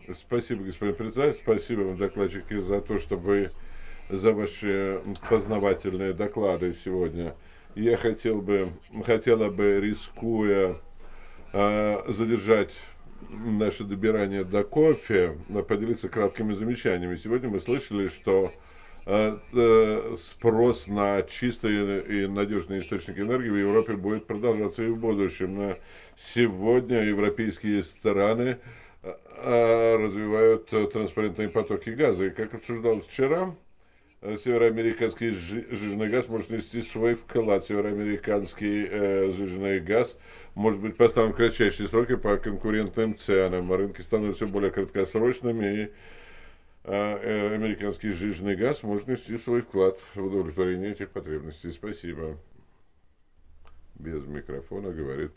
Спасибо, господин председатель. Спасибо вам, докладчики, за то, что вы за ваши познавательные доклады сегодня. Я хотела бы, рискуя задержать наше добирание до кофе, поделиться краткими замечаниями. Сегодня мы слышали, что спрос на чистые и надежные источники энергии в Европе будет продолжаться и в будущем. Сегодня европейские страны развивают транспарентные потоки газа. И как обсуждалось вчера, североамериканский жиженый газ может нести свой вклад. Североамериканский жиженый газ может быть поставлен в кратчайшие сроки по конкурентным ценам. Рынки становятся все более краткосрочными, и американский жиженый газ может нести свой вклад в удовлетворение этих потребностей. Спасибо. Без микрофона говорит